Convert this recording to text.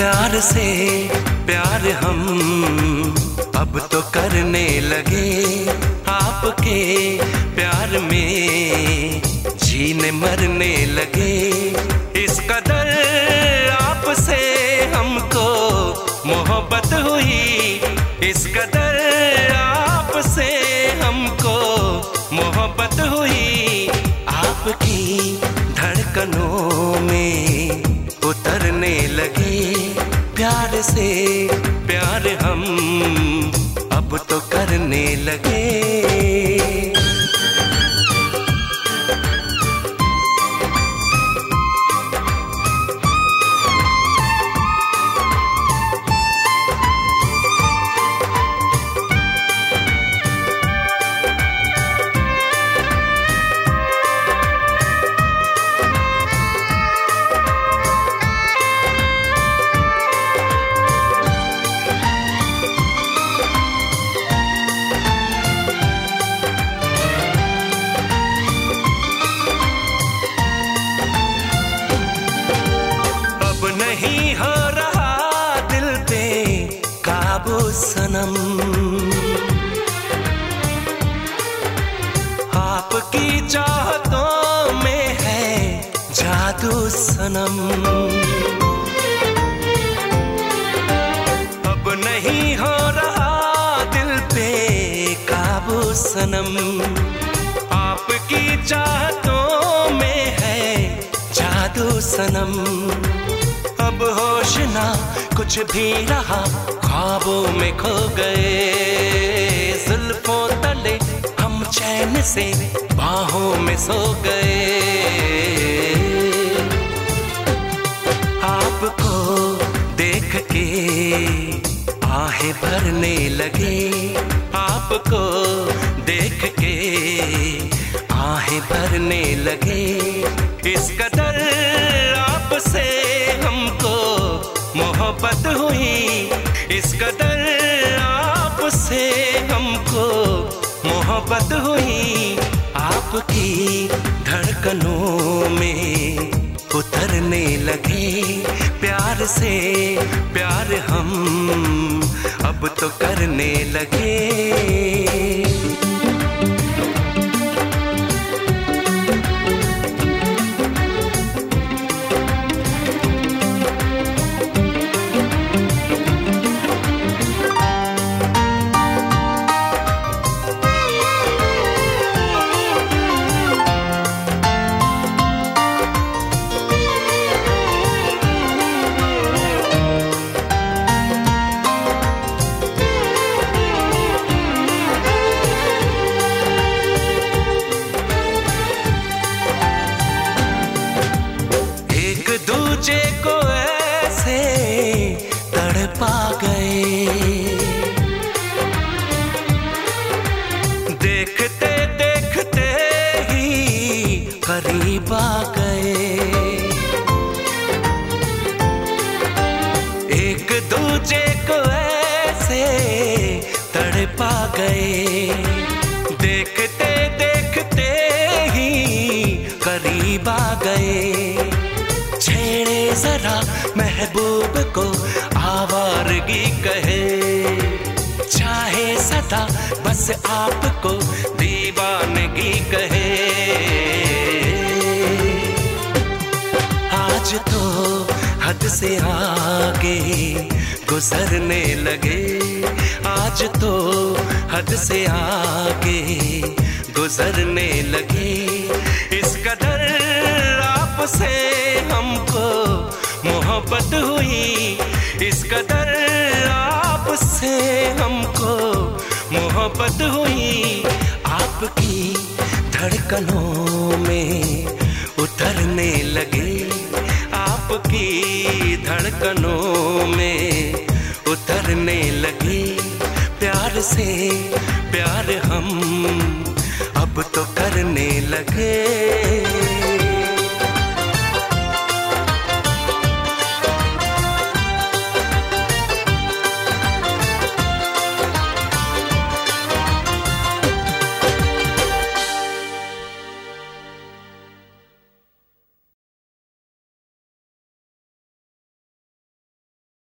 प्यार से प्यार हम अब तो करने लगे, आपके प्यार में जीने मरने लगे। इस कदर आपसे हमको मोहब्बत हुई, इस कदर आपसे हमको मोहब्बत हुई। आपकी धड़कनों में उतरने लगे, प्यार से प्यार हम अब तो करने लगे। नहीं हो रहा दिल पे काबू सनम, आपकी चाहतों में है जादू सनम। अब नहीं हो रहा दिल पे काबू सनम, आपकी चाहतों में है जादू सनम। अब होश ना कुछ भी रहा, ख्वाबों में खो गए, जुल्फों तले हम चैन से बाहों में सो गए। आपको देख के आहें भरने लगे, आपको देख के आहें भरने लगे। इस कदर आपसे हमको मोहब्बत हुई, इस कदर आपसे हमको मोहब्बत हुई। आपकी धड़कनों में उतरने लगे, प्यार से प्यार हम अब तो करने लगे। दूजे को ऐसे तड़पा गए, देखते देखते ही करीब आ गए। एक दूजे को ऐसे तड़पा गए, देखते देखते ही करीब आ गए। छेड़े जरा महबूब को आवारगी कहे, चाहे सदा बस आपको दीवानगी कहे। आज तो हद से आगे गुजरने लगे, आज तो हद से आगे गुजरने लगे। इस कदर आपसे हमको मोहब्बत हुई, इस कदर आपसे हमको मोहब्बत हुई। आपकी धड़कनों में उतरने लगे, आपकी धड़कनों में उतरने लगे। प्यार से प्यार हम अब तो करने लगे।